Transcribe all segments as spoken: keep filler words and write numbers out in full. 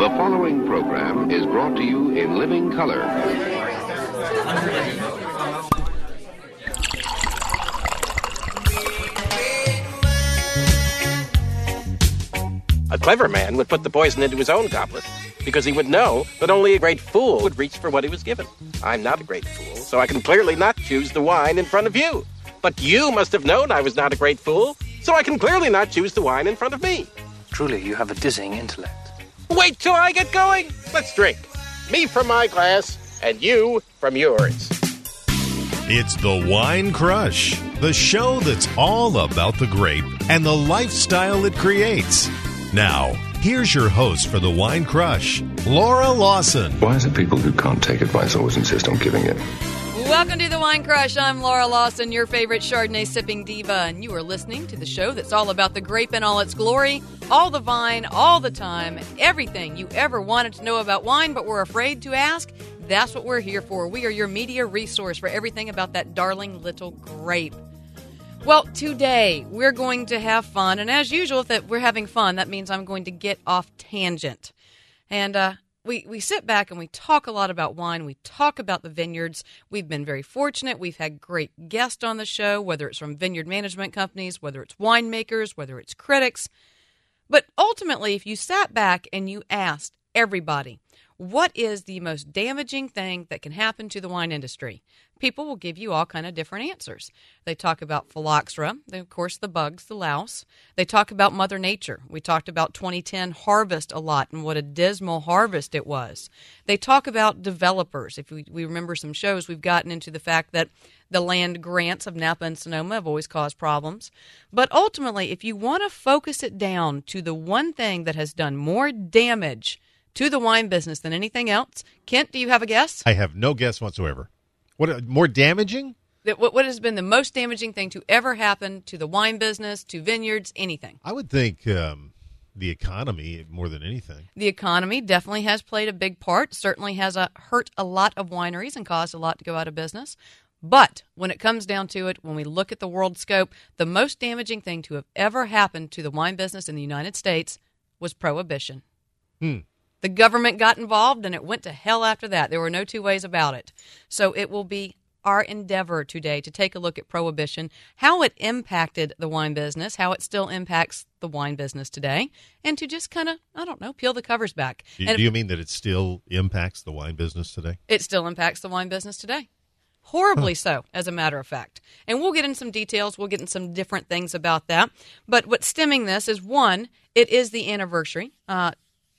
The following program is brought to you in living color. A clever man would put the poison into his own goblet, because he would know that only a great fool would reach for what he was given. I'm not a great fool, so I can clearly not choose the wine in front of you. But you must have known I was not a great fool, so I can clearly not choose the wine in front of me. Truly, you have a dizzying intellect. Wait till I get going. Let's drink. Me from my glass, and you from yours. It's the Wine Crush, the show that's all about the grape and the lifestyle it creates. Now, here's your host for the Wine Crush, Laura Lawson. Why is it people who can't take advice always insist on giving it? Welcome to the Wine Crush. I'm Laura Lawson, your favorite Chardonnay sipping diva, and you are listening to the show that's all about the grape in all its glory, all the vine, all the time, everything you ever wanted to know about wine but were afraid to ask. That's what we're here for. We are your media resource for everything about that darling little grape. Well, today we're going to have fun, and as usual, if that we're having fun, that means I'm going to get off tangent. And uh, we, we sit back and we talk a lot about wine. We talk about the vineyards. We've been very fortunate. We've had great guests on the show, whether it's from vineyard management companies, whether it's winemakers, whether it's critics. But ultimately, if you sat back and you asked everybody, what is the most damaging thing that can happen to the wine industry? People will give you all kind of different answers. They talk about phylloxera, then of course the bugs, the louse. They talk about Mother Nature. We talked about twenty ten harvest a lot and what a dismal harvest it was. They talk about developers. If we, we remember some shows, we've gotten into the fact that the land grants of Napa and Sonoma have always caused problems. But ultimately, if you want to focus it down to the one thing that has done more damage to the wine business than anything else, Kent, do you have a guess? I have no guess whatsoever. What, more damaging? That what, what has been the most damaging thing to ever happen to the wine business, to vineyards, anything? I would think um, the economy more than anything. The economy definitely has played a big part, certainly has uh, hurt a lot of wineries and caused a lot to go out of business. But when it comes down to it, when we look at the world scope, the most damaging thing to have ever happened to the wine business in the United States was prohibition. Hmm. The government got involved, and it went to hell after that. There were no two ways about it. So it will be our endeavor today to take a look at prohibition, how it impacted the wine business, how it still impacts the wine business today, and to just kind of, I don't know, peel the covers back. Do, and do you mean that it still impacts the wine business today? It still impacts the wine business today. Horribly so, as a matter of fact. And we'll get in some details. We'll get in some different things about that. But what's stemming this is, one, it is the anniversary. Uh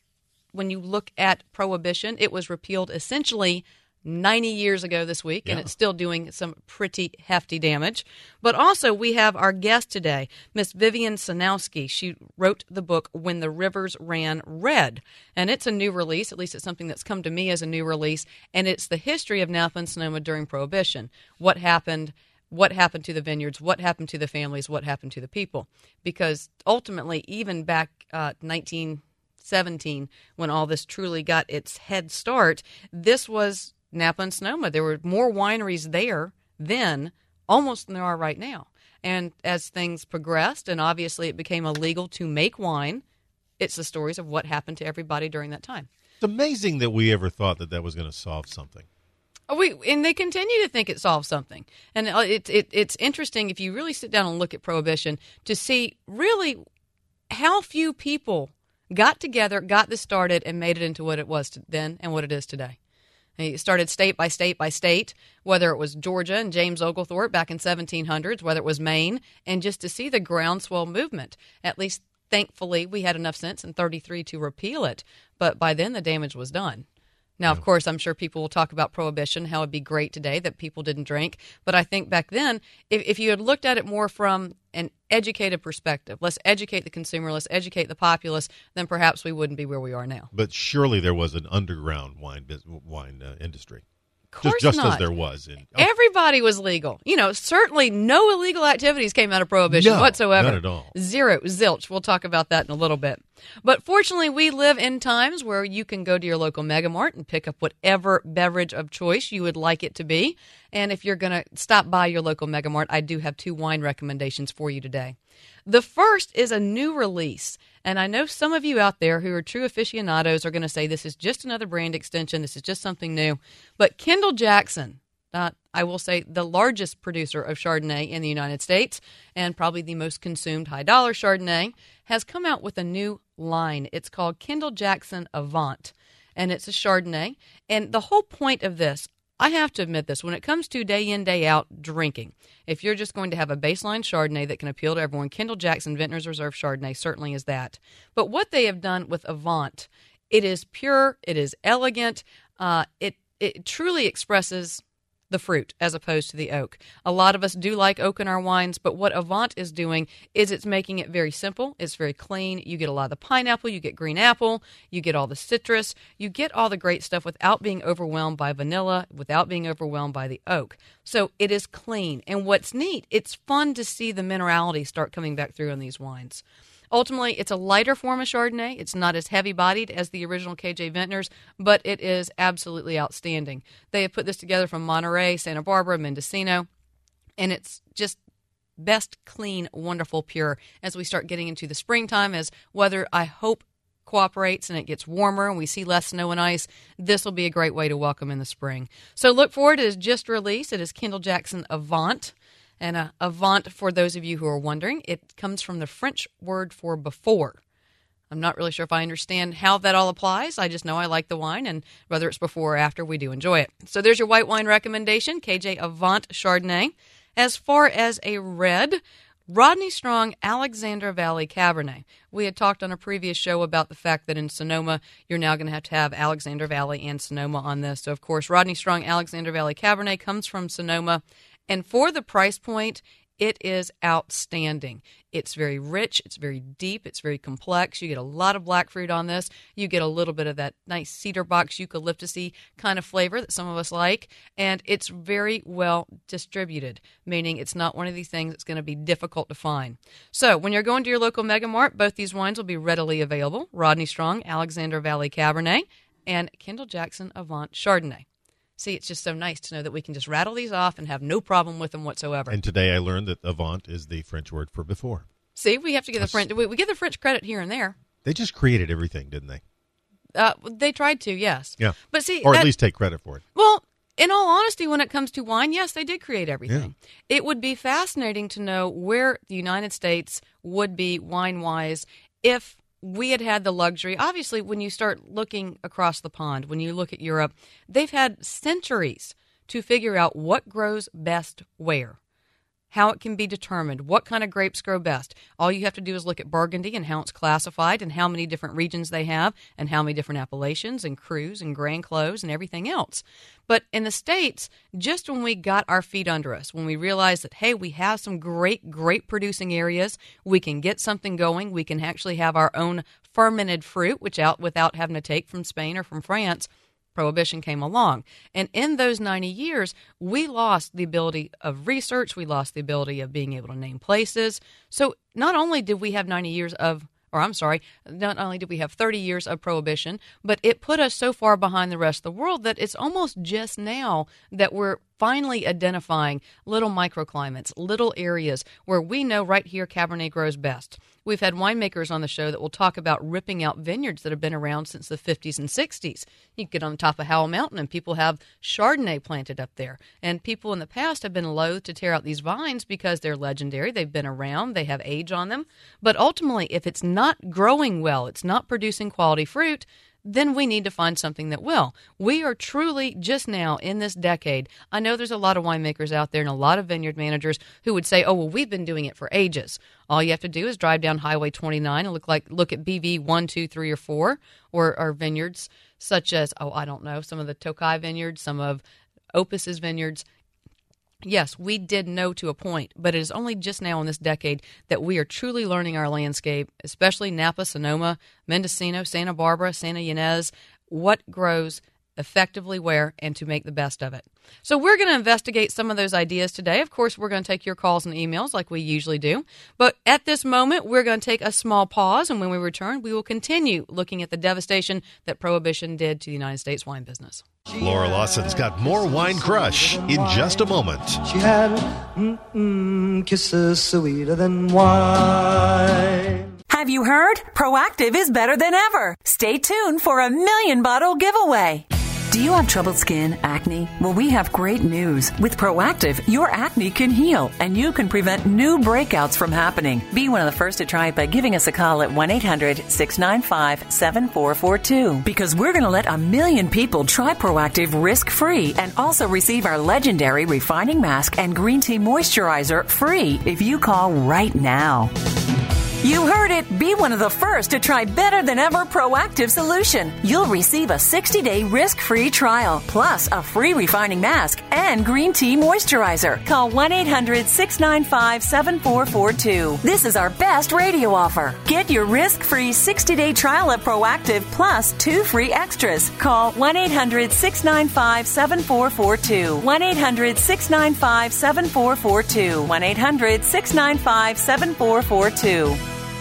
When you look at prohibition, it was repealed essentially ninety years ago this week, yeah. And it's still doing some pretty hefty damage. But also, we have our guest today, Miss Vivian Sanowski. She wrote the book, When the Rivers Ran Red. And it's a new release, at least it's something that's come to me as a new release, and it's the history of Napa and Sonoma during Prohibition. What happened, what happened to the vineyards, what happened to the families, what happened to the people. Because ultimately, even back uh, nineteen seventeen, when all this truly got its head start, this was Napa and Sonoma. There were more wineries there then almost than there are right now. And as things progressed, and obviously it became illegal to make wine, it's the stories of what happened to everybody during that time. It's amazing that we ever thought that that was going to solve something. We and they continue to think it solves something. And it, it, it's interesting if you really sit down and look at Prohibition to see really how few people got together, got this started, and made it into what it was then and what it is today. And it started state by state by state, whether it was Georgia and James Oglethorpe back in seventeen hundreds, whether it was Maine, and just to see the groundswell movement. At least, thankfully, we had enough sense in thirty-three to repeal it, but by then the damage was done. Now, of course, I'm sure people will talk about Prohibition, how it'd be great today that people didn't drink. But I think back then, if, if you had looked at it more from an educated perspective, let's educate the consumer, let's educate the populace, then perhaps we wouldn't be where we are now. But surely there was an underground wine wine uh, industry. Of course just, just not. as there was. In, oh. Everybody was legal. You know, certainly no illegal activities came out of Prohibition no, whatsoever. Not at all. Zero, zilch. We'll talk about that in a little bit. But fortunately, we live in times where you can go to your local Mega Mart and pick up whatever beverage of choice you would like it to be. And if you're going to stop by your local Mega Mart, I do have two wine recommendations for you today. The first is a new release. And I know some of you out there who are true aficionados are going to say this is just another brand extension. This is just something new. But Kendall Jackson, uh, I will say the largest producer of Chardonnay in the United States and probably the most consumed high-dollar Chardonnay, has come out with a new line. It's called Kendall Jackson Avant, and it's a Chardonnay. And the whole point of this, I have to admit this, when it comes to day in, day out drinking, if you're just going to have a baseline Chardonnay that can appeal to everyone, Kendall Jackson Vintners Reserve Chardonnay certainly is that. But what they have done with Avant, it is pure, it is elegant, uh, it, it truly expresses the fruit as opposed to the oak. A lot of us do like oak in our wines, but what Avant is doing is it's making it very simple. It's very clean. You get a lot of the pineapple, you get green apple, you get all the citrus, you get all the great stuff without being overwhelmed by vanilla, without being overwhelmed by the oak. So it is clean. And what's neat, it's fun to see the minerality start coming back through in these wines. Ultimately, it's a lighter form of Chardonnay. It's not as heavy-bodied as the original K J Vintners, but it is absolutely outstanding. They have put this together from Monterey, Santa Barbara, Mendocino, and it's just best, clean, wonderful, pure as we start getting into the springtime, as weather, I hope, cooperates and it gets warmer and we see less snow and ice. This will be a great way to welcome in the spring. So look forward. It is just released. It is Kendall Jackson Avant. And uh, Avant, for those of you who are wondering, it comes from the French word for before. I'm not really sure if I understand how that all applies. I just know I like the wine, and whether it's before or after, we do enjoy it. So there's your white wine recommendation, K J Avant Chardonnay. As far as a red, Rodney Strong Alexander Valley Cabernet. We had talked on a previous show about the fact that in Sonoma, you're now going to have to have Alexander Valley and Sonoma on this. So, of course, Rodney Strong Alexander Valley Cabernet comes from Sonoma. And for the price point, it is outstanding. It's very rich. It's very deep. It's very complex. You get a lot of black fruit on this. You get a little bit of that nice cedar box eucalyptus-y kind of flavor that some of us like. And it's very well distributed, meaning it's not one of these things that's going to be difficult to find. So when you're going to your local Mega Mart, both these wines will be readily available. Rodney Strong Alexander Valley Cabernet and Kendall Jackson Avant Chardonnay. See, it's just so nice to know that we can just rattle these off and have no problem with them whatsoever. And today I learned that Avant is the French word for before. See, we have to give the French, we, we give the French credit here and there. They just created everything, didn't they? Uh, they tried to, yes. Yeah. But see, or that, at least take credit for it. Well, in all honesty, when it comes to wine, yes, they did create everything. Yeah. It would be fascinating to know where the United States would be wine-wise if we had had the luxury. Obviously, when you start looking across the pond, when you look at Europe, they've had centuries to figure out what grows best where, how it can be determined, what kind of grapes grow best. All you have to do is look at Burgundy and how it's classified and how many different regions they have and how many different appellations and crus and Grand Clos and everything else. But in the States, just when we got our feet under us, when we realized that, hey, we have some great, great producing areas, we can get something going, we can actually have our own fermented fruit, which out without having to take from Spain or from France, Prohibition came along. And in those ninety years, we lost the ability of research. We lost the ability of being able to name places. So not only did we have ninety years of, or I'm sorry, not only did we have thirty years of Prohibition, but it put us so far behind the rest of the world that it's almost just now that we're finally identifying little microclimates, little areas where we know right here Cabernet grows best. We've had winemakers on the show that will talk about ripping out vineyards that have been around since the fifties and sixties. You can get on the top of Howell Mountain and people have Chardonnay planted up there. And people in the past have been loath to tear out these vines because they're legendary. They've been around. They have age on them. But ultimately, if it's not growing well, it's not producing quality fruit, then we need to find something that will. We are truly just now in this decade. I know there's a lot of winemakers out there and a lot of vineyard managers who would say, oh, well, we've been doing it for ages. All you have to do is drive down Highway twenty-nine and look like look at B V one, two, three, or four, or, or vineyards such as, oh, I don't know, some of the Tokai vineyards, some of Opus's vineyards. Yes, we did know to a point, but it is only just now in this decade that we are truly learning our landscape, especially Napa, Sonoma, Mendocino, Santa Barbara, Santa Ynez, what grows effectively where and to make the best of it. So we're going to investigate some of those ideas today. Of course, we're going to take your calls and emails like we usually do. But at this moment, we're going to take a small pause, and when we return, we will continue looking at the devastation that Prohibition did to the United States wine business. Laura Lawson's got more Wine Crush in just a moment. She had mm-mm, kisses sweeter than wine. Have you heard? Proactiv is better than ever. Stay tuned for a million bottle giveaway. Do you have troubled skin, acne? Well, we have great news. With Proactiv, your acne can heal, and you can prevent new breakouts from happening. Be one of the first to try it by giving us a call at one eight hundred six nine five seven four four two. Because we're going to let a million people try Proactiv risk-free and also receive our legendary refining mask and green tea moisturizer free if you call right now. You heard it. Be one of the first to try better than ever Proactiv solution. You'll receive a sixty-day risk-free trial, plus a free refining mask and green tea moisturizer. Call one eight hundred six nine five seven four four two. This is our best radio offer. Get your risk-free sixty-day trial of Proactiv plus two free extras. Call one eight hundred six nine five seven four four two. one eight hundred six nine five seven four four two. one eight hundred six nine five seven four four two.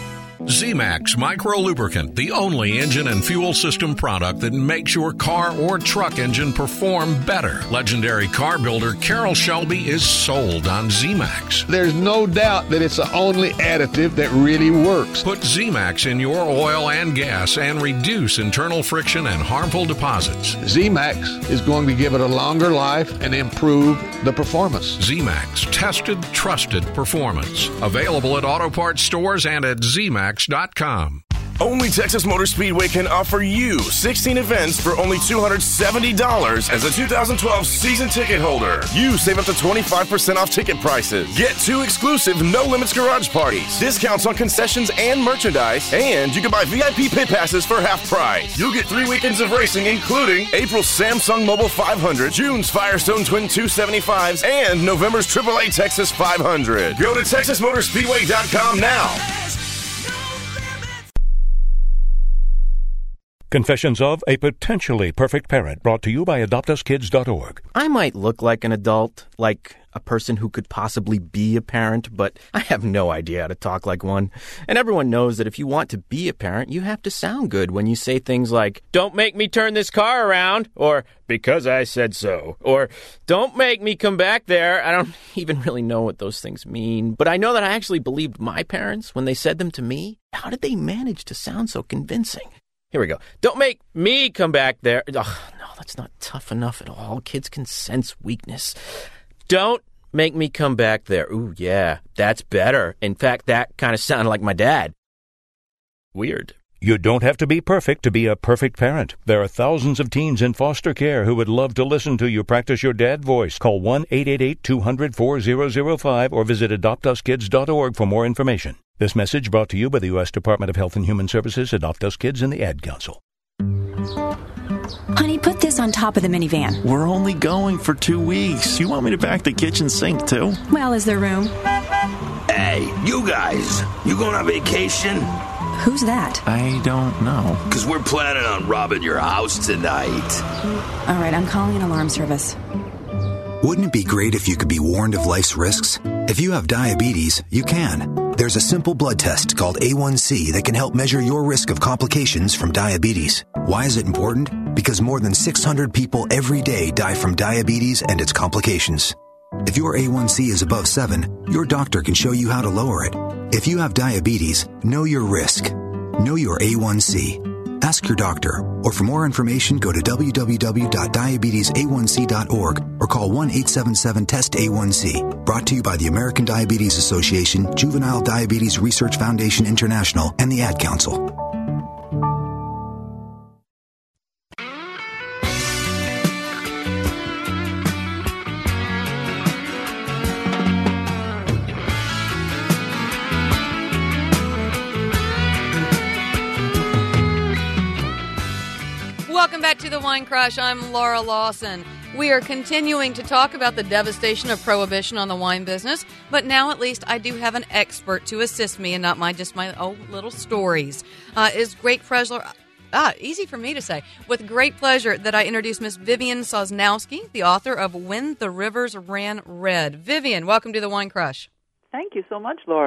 Z-Max Micro Lubricant, the only engine and fuel system product that makes your car or truck engine perform better. Legendary car builder Carroll Shelby is sold on Z-Max. There's no doubt that it's the only additive that really works. Put Z-Max in your oil and gas and reduce internal friction and harmful deposits. Z-Max is going to give it a longer life and improve the performance. Z-Max, tested, trusted performance. Available at auto parts stores and at Z max dot com. Only Texas Motor Speedway can offer you sixteen events for only two hundred seventy dollars as a two thousand twelve season ticket holder. You save up to twenty-five percent off ticket prices. Get two exclusive No Limits garage parties, discounts on concessions and merchandise, and you can buy V I P pit passes for half price. You'll get three weekends of racing, including April's Samsung Mobile five hundred, June's Firestone Twin two seventy-fives, and November's triple A Texas five hundred. Go to texas motor speedway dot com now. Confessions of a Potentially Perfect Parent, brought to you by adopt us kids dot org. I might look like an adult, like a person who could possibly be a parent, but I have no idea how to talk like one. And everyone knows that if you want to be a parent, you have to sound good when you say things like, "Don't make me turn this car around," or "because I said so," or "Don't make me come back there." I don't even really know what those things mean, but I know that I actually believed my parents when they said them to me. How did they manage to sound so convincing? Here we go. "Don't make me come back there." Oh, no, that's not tough enough at all. Kids can sense weakness. "Don't make me come back there." Ooh, yeah, that's better. In fact, that kind of sounded like my dad. Weird. You don't have to be perfect to be a perfect parent. There are thousands of teens in foster care who would love to listen to you practice your dad voice. Call one eight eight eight two hundred four thousand five or visit adopt us kids dot org for more information. This message brought to you by the U S Department of Health and Human Services, Adopt Us Kids, and the Ad Council. Honey, put this on top of the minivan. We're only going for two weeks. You want me to pack the kitchen sink, too? Well, is there room? Hey, you guys, you going on vacation? Who's that? I don't know. Because we're planning on robbing your house tonight. All right, I'm calling an alarm service. Wouldn't it be great if you could be warned of life's risks? If you have diabetes, you can. There's a simple blood test called A one C that can help measure your risk of complications from diabetes. Why is it important? Because more than six hundred people every day die from diabetes and its complications. If your A one C is above seven, your doctor can show you how to lower it. If you have diabetes, know your risk. Know your A one C. Ask your doctor, or for more information, go to w w w dot diabetes a one c dot org or call one eight seven seven test A one C. Brought to you by the American Diabetes Association, Juvenile Diabetes Research Foundation International, and the Ad Council. Welcome back to the Wine Crush. I'm Laura Lawson. We are continuing to talk about the devastation of prohibition on the wine business, but now at least I do have an expert to assist me and not my just my own little stories. Uh, it's great pleasure, ah, easy for me to say, with great pleasure that I introduce Miss Vivian Sosnowski, the author of When the Rivers Ran Red. Vivian, welcome to the Wine Crush. Thank you so much, Laura.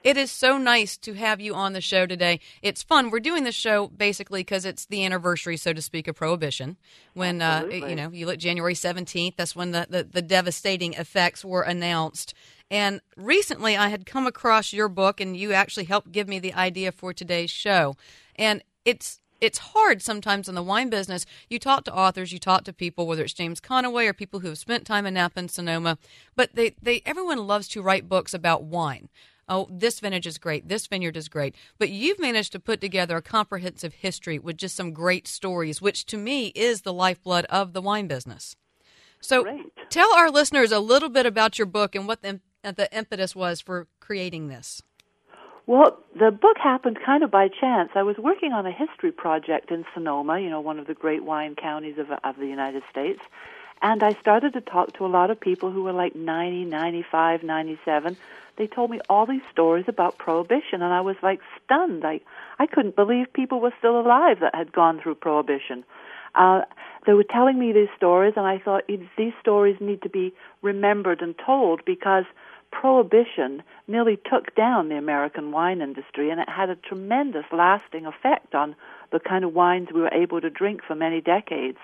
It is so nice to have you on the show today. It's fun. We're doing this show basically because it's the anniversary, so to speak, of Prohibition. When, uh, you know, you look January seventeenth, that's when the, the, the devastating effects were announced. And recently I had come across your book, and you actually helped give me the idea for today's show. And it's It's hard sometimes in the wine business. You talk to authors, you talk to people, whether it's James Conaway or people who have spent time in Napa and Sonoma, but they, they everyone loves to write books about wine. Oh, this vintage is great, this vineyard is great. But you've managed to put together a comprehensive history with just some great stories, which to me is the lifeblood of the wine business. So great. Tell our listeners a little bit about your book and what the, the impetus was for creating this. Well, the book happened kind of by chance. I was working on a history project in Sonoma, you know, one of the great wine counties of, of the United States, and I started to talk to a lot of people who were like ninety, ninety-five, ninety-seven. They told me all these stories about Prohibition, and I was like stunned. I, I couldn't believe people were still alive that had gone through Prohibition. Uh, they were telling me these stories, and I thought these stories need to be remembered and told because Prohibition nearly took down the American wine industry, and it had a tremendous lasting effect on the kind of wines we were able to drink for many decades.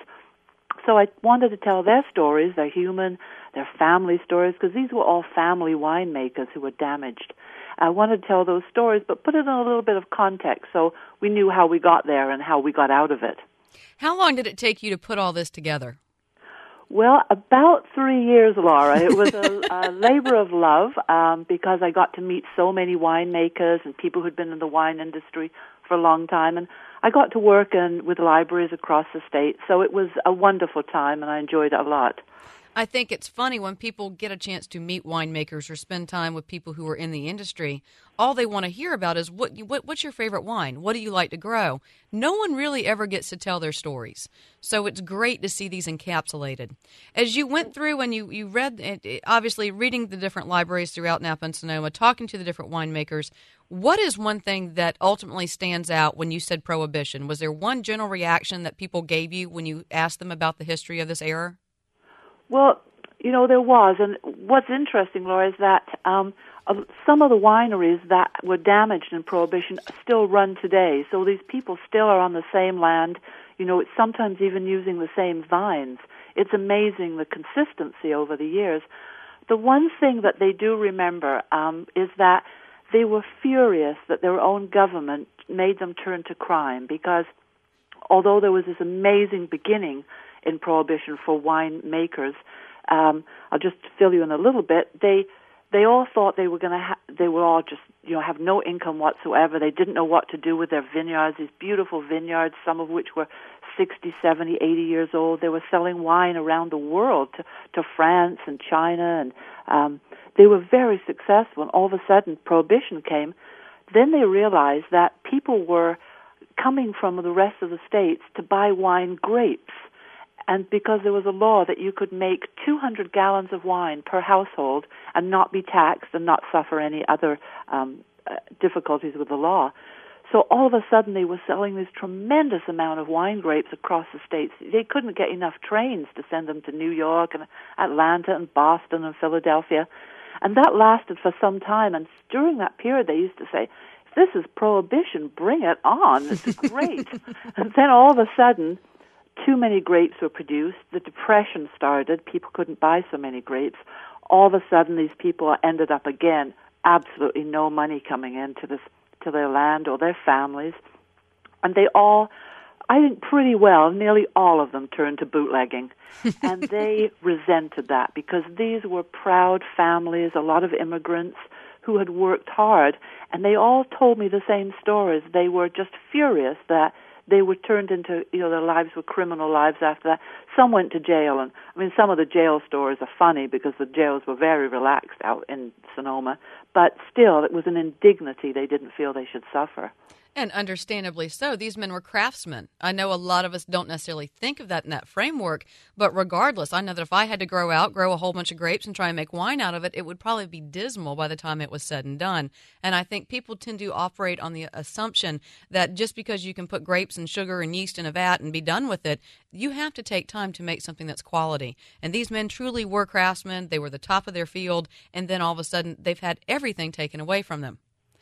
So I wanted to tell their stories, their human, their family stories, because these were all family winemakers who were damaged. I wanted to tell those stories, but put it in a little bit of context so we knew how we got there and how we got out of it. How long did it take you to put all this together? Well, about three years, Laura. It was a, a labor of love um, because I got to meet so many winemakers and people who'd been in the wine industry for a long time. And I got to work in, with libraries across the state. So it was a wonderful time, and I enjoyed it a lot. I think it's funny when people get a chance to meet winemakers or spend time with people who are in the industry. All they want to hear about is, what, what what's your favorite wine? What do you like to grow? No one really ever gets to tell their stories. So it's great to see these encapsulated. As you went through and you, you read, obviously reading the different libraries throughout Napa and Sonoma, talking to the different winemakers, what is one thing that ultimately stands out when you said Prohibition? Was there one general reaction that people gave you when you asked them about the history of this era? Well, you know, there was. And what's interesting, Laura, is that um, some of the wineries that were damaged in Prohibition still run today. So these people still are on the same land, you know, it's sometimes even using the same vines. It's amazing the consistency over the years. The one thing that they do remember um, is that they were furious that their own government made them turn to crime because although there was this amazing beginning in Prohibition for winemakers, um, I'll just fill you in a little bit. They they all thought they were going to ha- they would all just you know have no income whatsoever. They didn't know what to do with their vineyards, these beautiful vineyards, some of which were sixty, seventy, eighty years old. They were selling wine around the world to, to France and China, and um, they were very successful. And all of a sudden, Prohibition came. Then they realized that people were coming from the rest of the states to buy wine grapes. And because there was a law that you could make two hundred gallons of wine per household and not be taxed and not suffer any other um, uh, difficulties with the law. So all of a sudden they were selling this tremendous amount of wine grapes across the states. They couldn't get enough trains to send them to New York and Atlanta and Boston and Philadelphia. And that lasted for some time. And during that period they used to say, if this is Prohibition, bring it on. It's great. And then all of a sudden, too many grapes were produced. The Depression started. People couldn't buy so many grapes. All of a sudden, these people ended up again, absolutely no money coming into this to their land or their families. And they all, I think pretty well, nearly all of them turned to bootlegging. And they resented that because these were proud families, a lot of immigrants who had worked hard. And they all told me the same stories. They were just furious that they were turned into, you know, their lives were criminal lives after that. Some went to jail, and I mean, some of the jail stories are funny because the jails were very relaxed out in Sonoma, but still, it was an indignity they didn't feel they should suffer. And understandably so. These men were craftsmen. I know a lot of us don't necessarily think of that in that framework, but regardless, I know that if I had to grow out, grow a whole bunch of grapes and try and make wine out of it, it would probably be dismal by the time it was said and done. And I think people tend to operate on the assumption that just because you can put grapes and sugar and yeast in a vat and be done with it, you have to take time to make something that's quality. And these men truly were craftsmen. They were the top of their field, and then all of a sudden they've had everything taken away from them.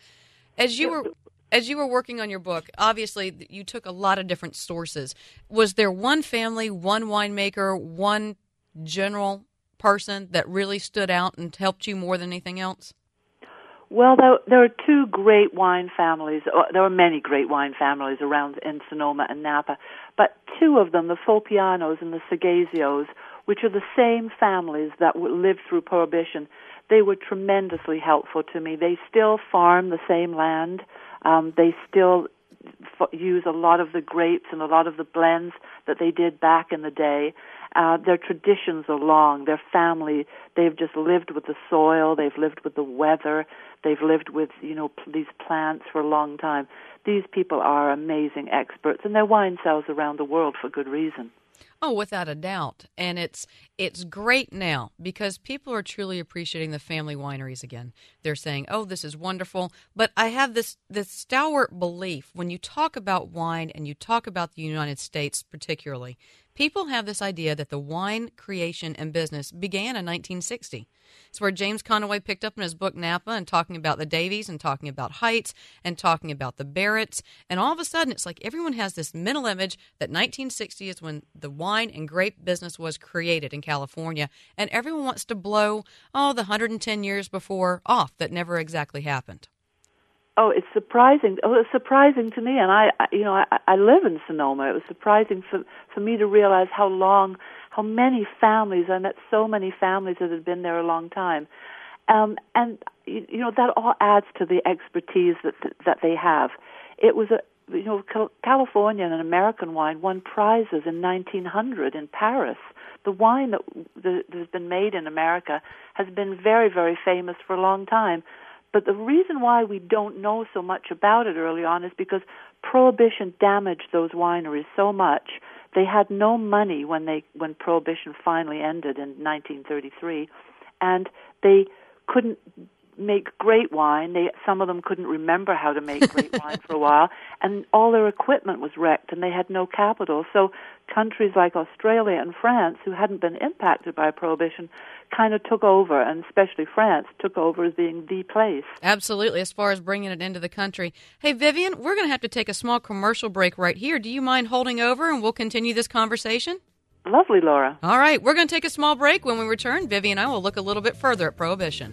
As you were as you were working on your book, obviously you took a lot of different sources. Was there one family, one winemaker, one general person that really stood out and helped you more than anything else? Well, there, there are two great wine families. There are many great wine families around in Sonoma and Napa, but two of them, the Folpianos and the Segazios, which are the same families that lived through Prohibition, they were tremendously helpful to me. They still farm the same land. Um, they still f- use a lot of the grapes and a lot of the blends that they did back in the day. Uh, their traditions are long. Their family, they've just lived with the soil. They've lived with the weather. They've lived with, you know, p- these plants for a long time. These people are amazing experts, and their wine sells around the world for good reason. Oh, without a doubt. And it's it's great now because people are truly appreciating the family wineries again. They're saying, oh, this is wonderful. But I have this, this stalwart belief when you talk about wine and you talk about the United States particularly, people have this idea that the wine creation and business began in nineteen sixty. It's where James Conaway picked up in his book Napa and talking about the Davies and talking about Heights and talking about the Barretts. And all of a sudden, it's like everyone has this mental image that nineteen sixty is when the wine and grape business was created in California. And everyone wants to blow, oh, the one hundred ten years before off that never exactly happened. Oh, it's surprising. Oh, it's surprising to me, and I, I you know, I, I live in Sonoma. It was surprising for for me to realize how long, how many families. I met so many families that had been there a long time, um, and you, you know that all adds to the expertise that that they have. It was a you know Californian and American wine won prizes in nineteen hundred in Paris. The wine that, that has been made in America has been very, very famous for a long time. But the reason why we don't know so much about it early on is because Prohibition damaged those wineries so much. They had no money when they when Prohibition finally ended in nineteen thirty-three, and they couldn't make great wine. They some of them couldn't remember how to make great wine for a while, and all their equipment was wrecked, and they had no capital. So countries like Australia and France, who hadn't been impacted by Prohibition, kind of took over, and especially France took over as being the place. Absolutely, as far as bringing it into the country. Hey, Vivian, we're going to have to take a small commercial break right here. Do you mind holding over, and we'll continue this conversation? Lovely, Laura. All right, we're going to take a small break. When we return, Vivian and I will look a little bit further at Prohibition.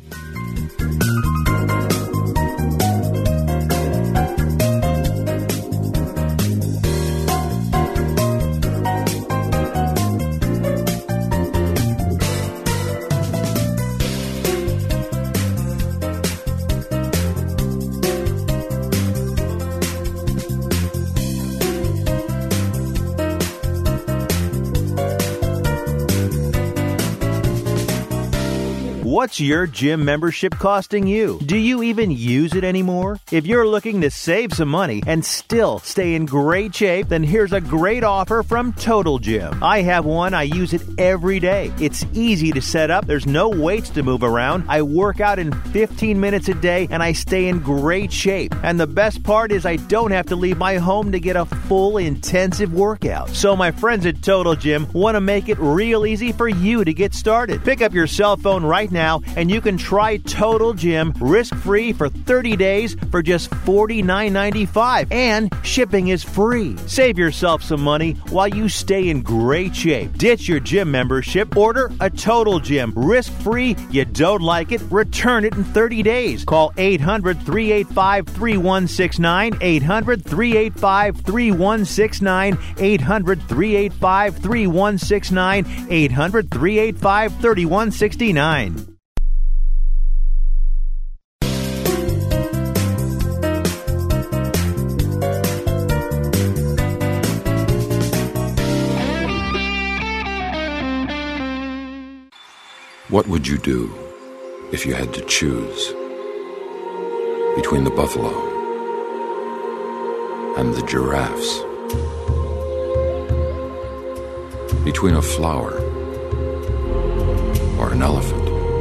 What's your gym membership costing you? Do you even use it anymore? If you're looking to save some money and still stay in great shape, then here's a great offer from Total Gym. I have one. I use it every day. It's easy to set up. There's no weights to move around. I work out in fifteen minutes a day, and I stay in great shape. And the best part is I don't have to leave my home to get a full intensive workout. So my friends at Total Gym want to make it real easy for you to get started. Pick up your cell phone right now and you can try Total Gym risk-free for thirty days for just forty-nine ninety-five, and shipping is free. Save yourself some money while you stay in great shape. Ditch your gym membership. Order a Total Gym risk-free. You don't like it? Return it in thirty days. Call eight hundred, three eight five, three one six nine, eight hundred, three eight five, three one six nine, eight hundred, three eight five, three one six nine, eight hundred, three eight five, three one six nine. What would you do if you had to choose between the buffalo and the giraffes? Between a flower or an elephant?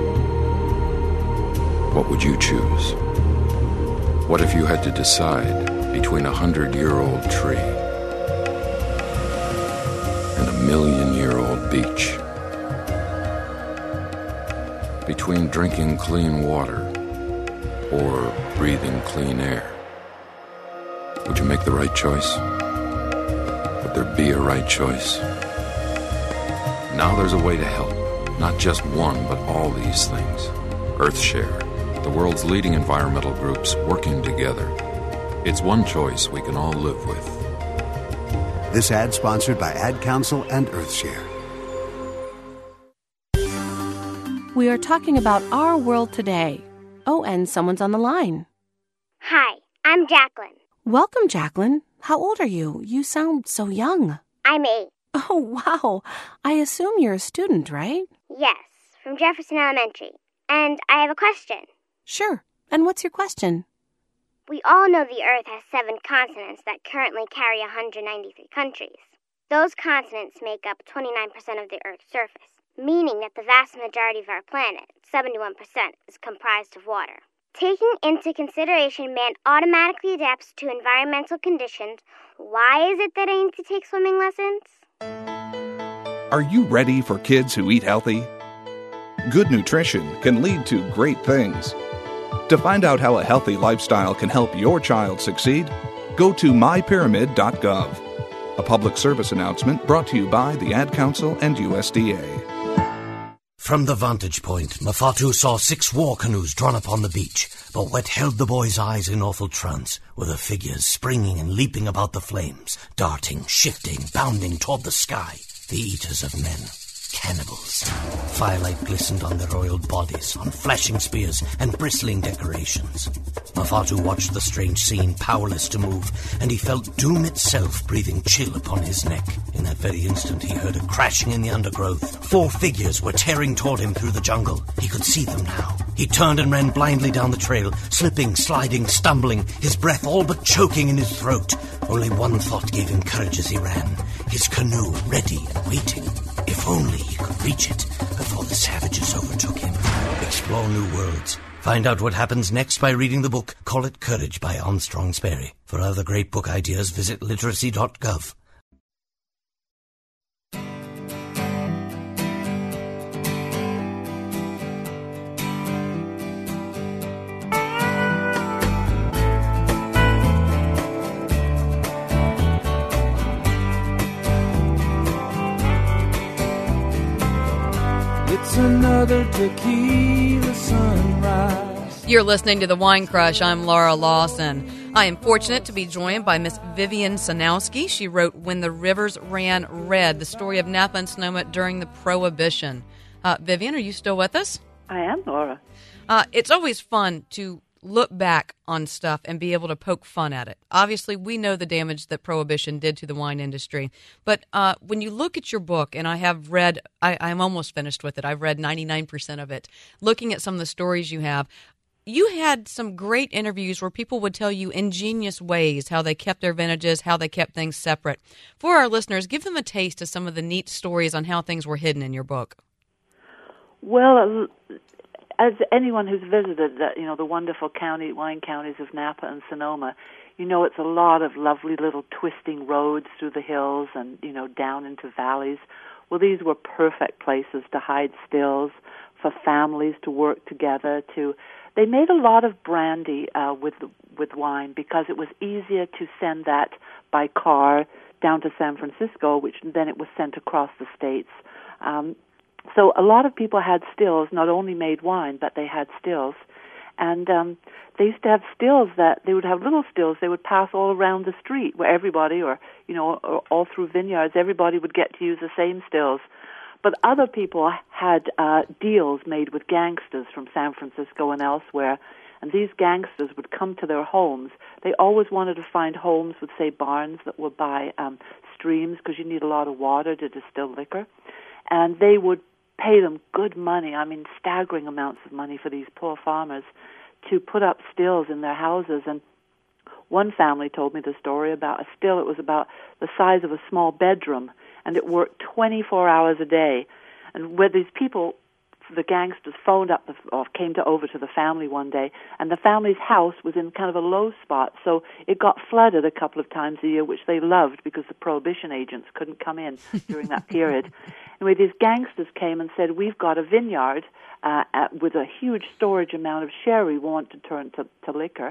What would you choose? What if you had to decide between a hundred-year-old tree and a million-year-old beach? Between drinking clean water or breathing clean air? Would you make the right choice? Would there be a right choice? Now there's a way to help. Not just one, but all these things. EarthShare, the world's leading environmental groups working together. It's one choice we can all live with. This ad sponsored by Ad Council and EarthShare. We are talking about our world today. Oh, and someone's on the line. Hi, I'm Jacqueline. Welcome, Jacqueline. How old are you? You sound so young. I'm eight. Oh, wow. I assume you're a student, right? Yes, from Jefferson Elementary. And I have a question. Sure. And what's your question? We all know the Earth has seven continents that currently carry one hundred ninety-three countries. Those continents make up twenty-nine percent of the Earth's surface, meaning that the vast majority of our planet, seventy-one percent, is comprised of water. Taking into consideration man automatically adapts to environmental conditions, why is it that I need to take swimming lessons? Are you ready for kids who eat healthy? Good nutrition can lead to great things. To find out how a healthy lifestyle can help your child succeed, go to my pyramid dot gov. A public service announcement brought to you by the Ad Council and U S D A. From the vantage point, Mafatu saw six war canoes drawn up on the beach, but what held the boy's eyes in awful trance were the figures springing and leaping about the flames, darting, shifting, bounding toward the sky, the eaters of men. Cannibals. Firelight glistened on their oiled bodies, on flashing spears and bristling decorations. Mafatu watched the strange scene, powerless to move, and he felt doom itself breathing chill upon his neck. In that very instant, he heard a crashing in the undergrowth. Four figures were tearing toward him through the jungle. He could see them now. He turned and ran blindly down the trail, slipping, sliding, stumbling, his breath all but choking in his throat. Only one thought gave him courage as he ran. His canoe ready and waiting. If only he could reach it before the savages overtook him. Explore new worlds. Find out what happens next by reading the book Call It Courage by Armstrong Sperry. For other great book ideas, visit literacy dot gov. It's another tequila sunrise. You're listening to The Wine Crush. I'm Laura Lawson. I am fortunate to be joined by Miss Vivian Sanowski. She wrote When the Rivers Ran Red, the story of Napa and Sonoma during the Prohibition. Uh, Vivian, are you still with us? I am, Laura. Uh, it's always fun to look back on stuff and be able to poke fun at it. Obviously, we know the damage that Prohibition did to the wine industry. But uh, when you look at your book, and I have read, I, I'm almost finished with it. I've read ninety-nine percent of it. Looking at some of the stories you have, you had some great interviews where people would tell you ingenious ways how they kept their vintages, how they kept things separate. For our listeners, give them a taste of some of the neat stories on how things were hidden in your book. Well, as anyone who's visited, the, you know, the wonderful county wine counties of Napa and Sonoma, you know it's a lot of lovely little twisting roads through the hills and, you know, down into valleys. Well, these were perfect places to hide stills, for families to work together. To they made a lot of brandy uh, with with wine because it was easier to send that by car down to San Francisco, which then it was sent across the states. Um, So a lot of people had stills, not only made wine, but they had stills. And um, they used to have stills that, they would have little stills they would pass all around the street where everybody, or, you know, or all through vineyards, everybody would get to use the same stills. But other people had uh, deals made with gangsters from San Francisco and elsewhere, and these gangsters would come to their homes. They always wanted to find homes with, say, barns that were by um, streams, because you need a lot of water to distill liquor. And they would pay them good money, I mean staggering amounts of money for these poor farmers to put up stills in their houses. And one family told me the story about a still. It was about the size of a small bedroom, and it worked twenty-four hours a day. And where these people, the gangsters, phoned up the, or came to over to the family one day, and the family's house was in kind of a low spot, so it got flooded a couple of times a year, which they loved because the Prohibition agents couldn't come in during that period. Anyway, these gangsters came and said, we've got a vineyard uh, at, with a huge storage amount of sherry we want to turn to, to liquor,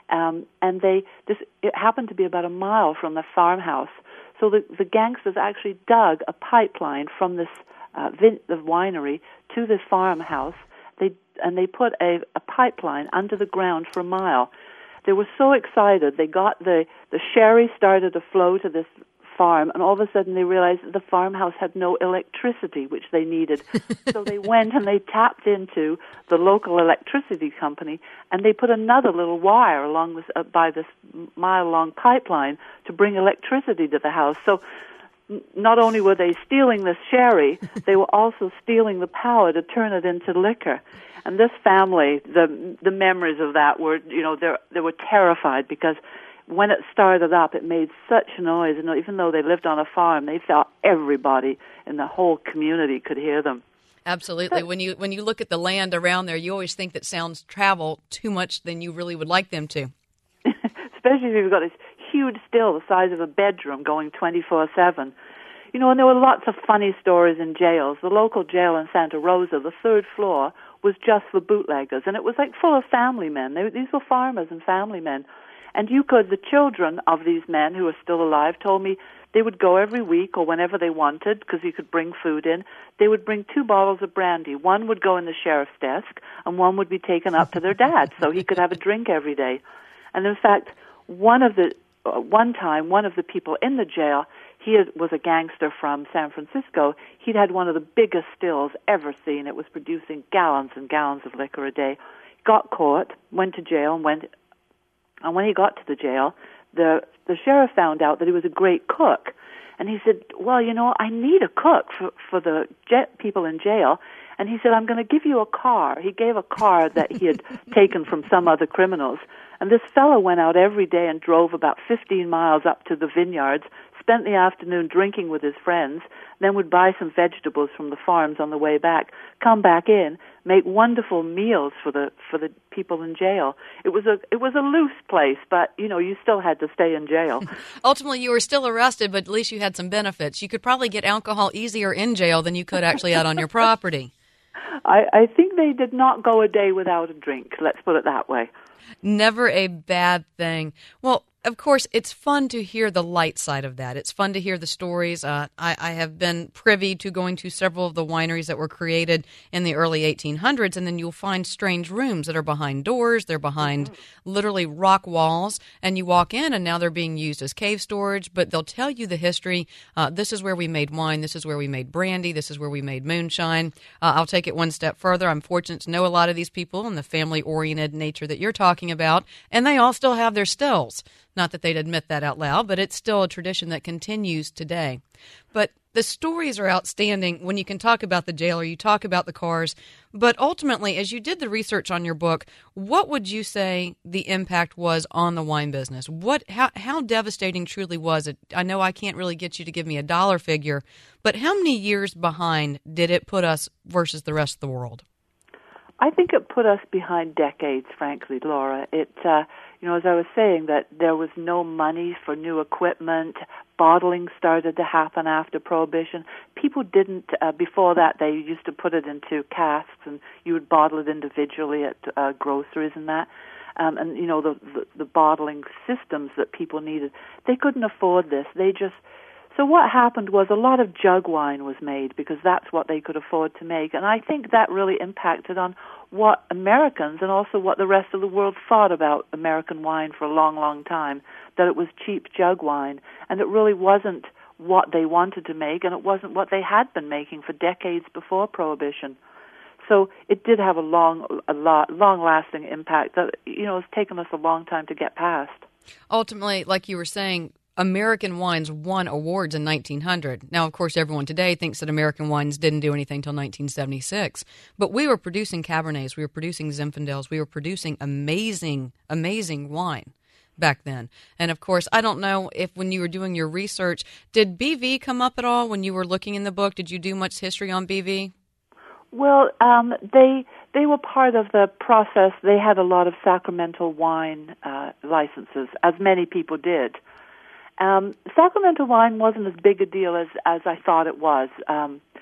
Um, and they this it happened to be about a mile from the farmhouse. So the, the gangsters actually dug a pipeline from this uh, vin- the winery to this farmhouse. They and they put a, a pipeline under the ground for a mile. They were so excited. They got the the sherry started to flow to this farm, and all of a sudden they realized that the farmhouse had no electricity, which they needed. So they went and they tapped into the local electricity company, and they put another little wire along this uh, by this mile-long pipeline to bring electricity to the house. So n- not only were they stealing this sherry, they were also stealing the power to turn it into liquor. And this family, the the memories of that were, you know, they they were terrified because when it started up, it made such noise, and even though they lived on a farm, they thought everybody in the whole community could hear them. Absolutely. When you when you look at the land around there, you always think that sounds travel too much than you really would like them to. Especially if you've got this huge still the size of a bedroom going twenty-four seven. You know, and there were lots of funny stories in jails. The local jail in Santa Rosa, the third floor, was just for bootleggers, and it was like full of family men. They, these were farmers and family men. And you could, the children of these men who are still alive told me they would go every week or whenever they wanted because you could bring food in. They would bring two bottles of brandy. One would go in the sheriff's desk and one would be taken up to their dad so he could have a drink every day. And in fact, one of the, uh, one time, one of the people in the jail, he had, was a gangster from San Francisco. He'd had one of the biggest stills ever seen. It was producing gallons and gallons of liquor a day. Got caught, went to jail, and went And when he got to the jail, the the sheriff found out that he was a great cook. And he said, well, you know, I need a cook for, for the j- people in jail. And he said, I'm going to give you a car. He gave a car that he had taken from some other criminals. And this fellow went out every day and drove about fifteen miles up to the vineyards, spent the afternoon drinking with his friends, then would buy some vegetables from the farms on the way back, come back in, make wonderful meals for the for the people in jail. It was a it was a loose place, but you know, you still had to stay in jail. Ultimately, you were still arrested, but at least you had some benefits. You could probably get alcohol easier in jail than you could actually out on your property. I, I think they did not go a day without a drink, let's put it that way. Never a bad thing. Well, of course, it's fun to hear the light side of that. It's fun to hear the stories. Uh, I, I have been privy to going to several of the wineries that were created in the early eighteen hundreds, and then you'll find strange rooms that are behind doors. They're behind mm-hmm. literally rock walls, and you walk in, and now they're being used as cave storage, but they'll tell you the history. Uh, this is where we made wine. This is where we made brandy. This is where we made moonshine. Uh, I'll take it one step further. I'm fortunate to know a lot of these people and the family-oriented nature that you're talking about, and they all still have their stills. Not that they'd admit that out loud, but it's still a tradition that continues today. But the stories are outstanding when you can talk about the jail or you talk about the cars. But ultimately, as you did the research on your book, what would you say the impact was on the wine business? What, how, how devastating truly was it? I know I can't really get you to give me a dollar figure, but how many years behind did it put us versus the rest of the world? I think it put us behind decades, frankly, Laura. It, uh, you know, as I was saying, that there was no money for new equipment. Bottling started to happen after Prohibition. People didn't, uh, before that, they used to put it into casks, and you would bottle it individually at uh, groceries and that. Um, and, you know, the, the, the bottling systems that people needed, they couldn't afford this. They just... So what happened was a lot of jug wine was made because that's what they could afford to make. And I think that really impacted on what Americans and also what the rest of the world thought about American wine for a long, long time, that it was cheap jug wine. And it really wasn't what they wanted to make, and it wasn't what they had been making for decades before Prohibition. So it did have a long, a lot, long-lasting impact that, you know, it's taken us a long time to get past. Ultimately, like you were saying, American wines won awards in nineteen hundred. Now, of course, everyone today thinks that American wines didn't do anything until nineteen seventy-six. But we were producing Cabernets, we were producing Zinfandels, we were producing amazing, amazing wine back then. And, of course, I don't know if when you were doing your research, did B V come up at all when you were looking in the book? Did you do much history on B V? Well, um, they they were part of the process. They had a lot of sacramental wine uh, licenses, as many people did. Um, sacramental wine wasn't as big a deal as, as I thought it was. Um,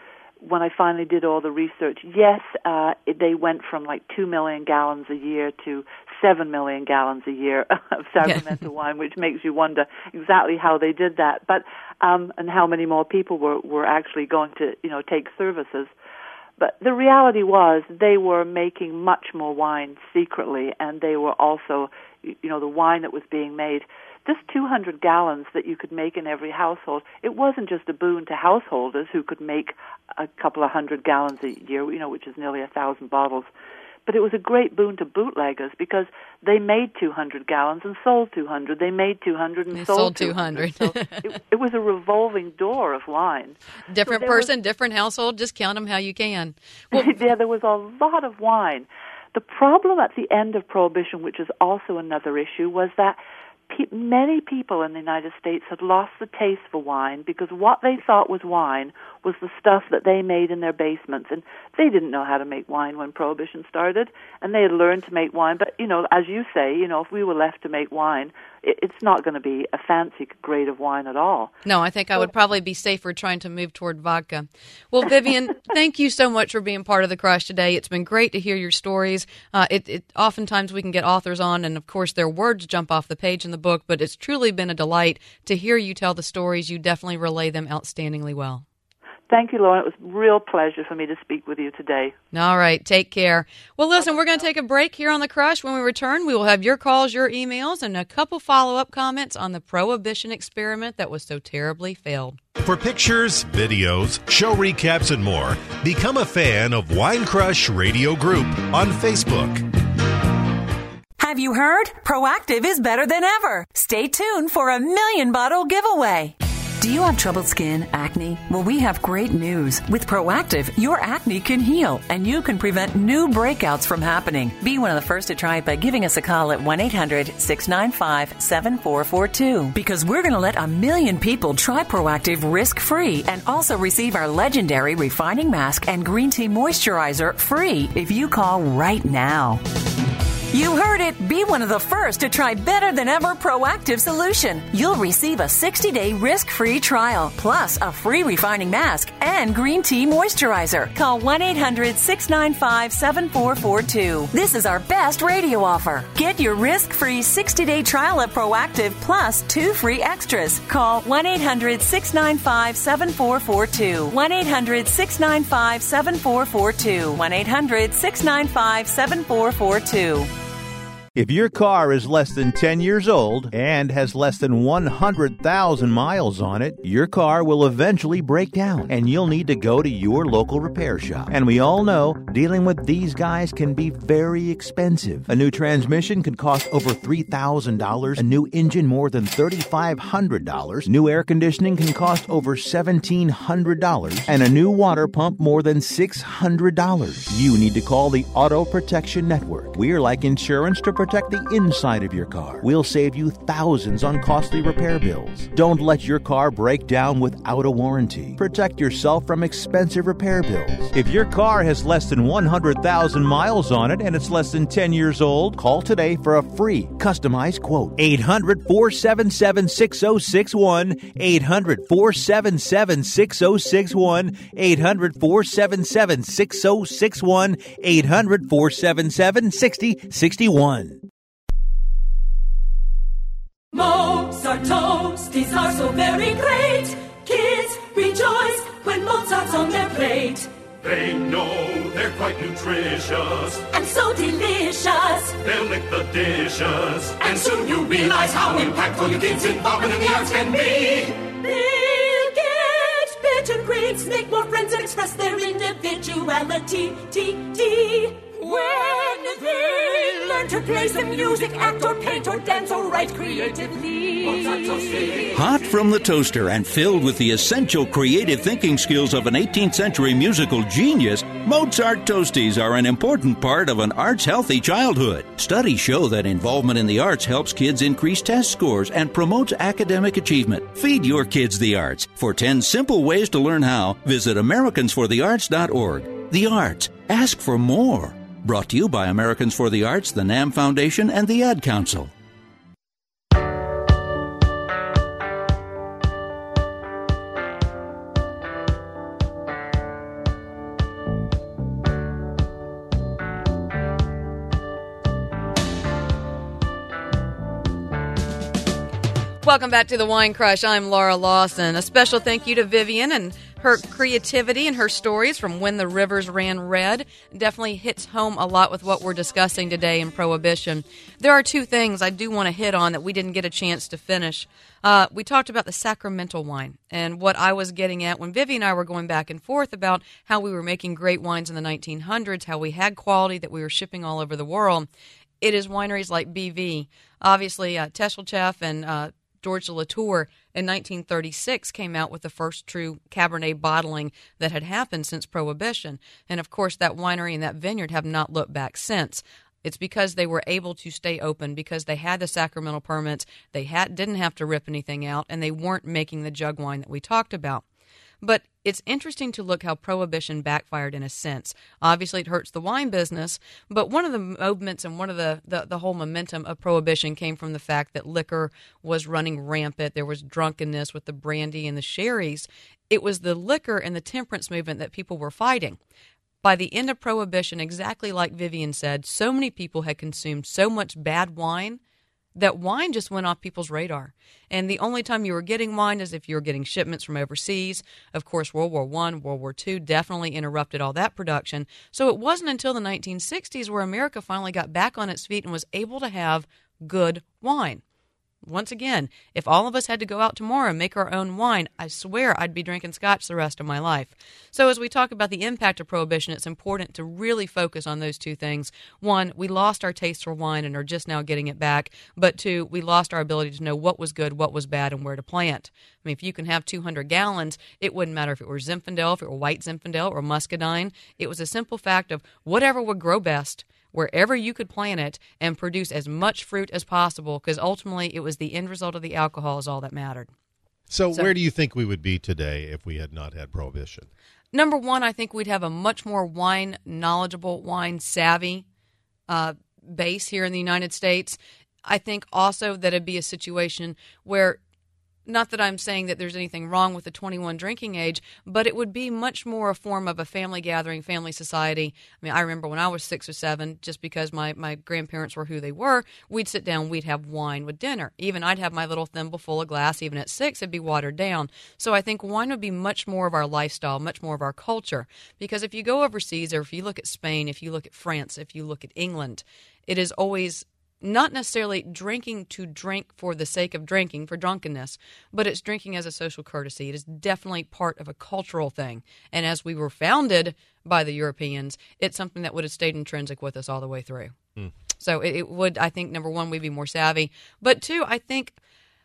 when I finally did all the research, yes, uh, they went from like two million gallons a year to seven million gallons a year of Sacramento wine, which makes you wonder exactly how they did that, but um, and how many more people were, were actually going to, you know, take services. But the reality was they were making much more wine secretly, and they were also, you know, the wine that was being made. This two hundred gallons that you could make in every household, it wasn't just a boon to householders who could make a couple of hundred gallons a year, you know, which is nearly a thousand bottles. But it was a great boon to bootleggers because they made two hundred gallons and sold two hundred. They made two hundred and they sold, sold two hundred. So it, it was a revolving door of wine. Different so person, was, different household. Just count them how you can. Well, yeah, there was a lot of wine. The problem at the end of Prohibition, which is also another issue, was that pe- many people in the United States had lost the taste for wine because what they thought was wine was the stuff that they made in their basements. And they didn't know how to make wine when Prohibition started, and they had learned to make wine. But, you know, as you say, you know, if we were left to make wine, it, it's not going to be a fancy grade of wine at all. No, I think I would probably be safer trying to move toward vodka. Well, Vivian, thank you so much for being part of the Crush today. It's been great to hear your stories. Uh, it, it oftentimes we can get authors on, and of course their words jump off the page in the book, but it's truly been a delight to hear you tell the stories. You definitely relay them outstandingly well. Thank you, Lauren. It was a real pleasure for me to speak with you today. All right. Take care. Well, listen, we're going to take a break here on The Crush. When we return, we will have your calls, your emails, and a couple follow-up comments on the Prohibition experiment that was so terribly failed. For pictures, videos, show recaps, and more, become a fan of Wine Crush Radio Group on Facebook. Have you heard? Proactiv is better than ever. Stay tuned for a million bottle giveaway. Do you have troubled skin, acne? Well, we have great news. With Proactiv, your acne can heal, and you can prevent new breakouts from happening. Be one of the first to try it by giving us a call at one eight hundred six nine five seven four four two. Because we're going to let a million people try Proactiv risk-free and also receive our legendary refining mask and green tea moisturizer free if you call right now. You heard it. Be one of the first to try better than ever Proactiv solution. You'll receive a sixty-day risk-free trial, plus a free refining mask and green tea moisturizer. Call one eight hundred six nine five seven four four two. This is our best radio offer. Get your risk-free sixty-day trial of Proactiv plus two free extras. Call one eight hundred six nine five seven four four two. one eight hundred six nine five seven four four two. one eight hundred six nine five seven four four two. If your car is less than ten years old and has less than one hundred thousand miles on it, your car will eventually break down and you'll need to go to your local repair shop. And we all know dealing with these guys can be very expensive. A new transmission can cost over three thousand dollars, a new engine more than three thousand five hundred dollars, new air conditioning can cost over one thousand seven hundred dollars, and a new water pump more than six hundred dollars. You need to call the Auto Protection Network. We are like insurance to protect the inside of your car. We'll save you thousands on costly repair bills. Don't let your car break down without a warranty. Protect yourself from expensive repair bills. If your car has less than one hundred thousand miles on it and it's less than ten years old, call today for a free customized quote. eight hundred four seven seven six zero six one. eight hundred four seven seven six zero six one. eight hundred four seven seven six zero six one. eight hundred four seven seven six zero six one. Mozart toasties are so very great. Kids rejoice when Mozart's on their plate. They know they're quite nutritious and so delicious. They'll lick the dishes, and soon you'll realize how impactful your kids' involvement in the arts can be. They'll get better grades, make more friends, and express their individuality. T T When they learn to play some music, act or paint or dance or write creatively. Hot from the toaster and filled with the essential creative thinking skills of an eighteenth century musical genius, Mozart Toasties are an important part of an arts-healthy childhood. Studies show that involvement in the arts helps kids increase test scores and promotes academic achievement. Feed your kids the arts. For ten simple ways to learn how, visit Americans for the Arts dot org. The arts. Ask for more. Brought to you by Americans for the Arts, the NAM Foundation, and the Ad Council. Welcome back to the Wine Crush. I'm Laura Lawson. A special thank you to Vivian and her creativity and her stories from When the Rivers Ran Red. Definitely hits home a lot with what we're discussing today in Prohibition. There are two things I do want to hit on that we didn't get a chance to finish. Uh, we talked about the sacramental wine and what I was getting at when Vivi and I were going back and forth about how we were making great wines in the nineteen hundreds, how we had quality that we were shipping all over the world. It is wineries like B V. Obviously, uh, Tesselchef and uh, George de Latour in nineteen thirty-six came out with the first true Cabernet bottling that had happened since Prohibition. And, of course, that winery and that vineyard have not looked back since. It's because they were able to stay open, because they had the sacramental permits, they had didn't have to rip anything out, and they weren't making the jug wine that we talked about. But it's interesting to look how Prohibition backfired in a sense. Obviously, it hurts the wine business, but one of the movements and one of the, the, the whole momentum of Prohibition came from the fact that liquor was running rampant. There was drunkenness with the brandy and the sherries. It was the liquor and the temperance movement that people were fighting. By the end of Prohibition, exactly like Vivian said, so many people had consumed so much bad wine that wine just went off people's radar. And the only time you were getting wine is if you were getting shipments from overseas. Of course, World War One, World War Two definitely interrupted all that production. So it wasn't until the nineteen sixties where America finally got back on its feet and was able to have good wine. Once again, if all of us had to go out tomorrow and make our own wine, I swear I'd be drinking scotch the rest of my life. So as we talk about the impact of Prohibition, it's important to really focus on those two things. One, we lost our taste for wine and are just now getting it back. But two, we lost our ability to know what was good, what was bad, and where to plant. I mean, if you can have two hundred gallons, it wouldn't matter if it were Zinfandel, if it were white Zinfandel, or Muscadine. It was a simple fact of whatever would grow best, wherever you could plant it and produce as much fruit as possible, because ultimately it was the end result of the alcohol is all that mattered. So, So where do you think we would be today if we had not had Prohibition? Number one, I think we'd have a much more wine knowledgeable, wine savvy uh, base here in the United States. I think also that it'd be a situation where, not that I'm saying that there's anything wrong with the twenty-one drinking age, but it would be much more a form of a family gathering, family society. I mean, I remember when I was six or seven, just because my, my grandparents were who they were, we'd sit down, we'd have wine with dinner. Even I'd have my little thimble full of glass. Even at six, it'd be watered down. So I think wine would be much more of our lifestyle, much more of our culture. Because if you go overseas, or if you look at Spain, if you look at France, if you look at England, it is always not necessarily drinking to drink for the sake of drinking, for drunkenness, but it's drinking as a social courtesy. It is definitely part of a cultural thing. And as we were founded by the Europeans, it's something that would have stayed intrinsic with us all the way through. Hmm. So it, it would, I think, number one, we'd be more savvy. But two, I think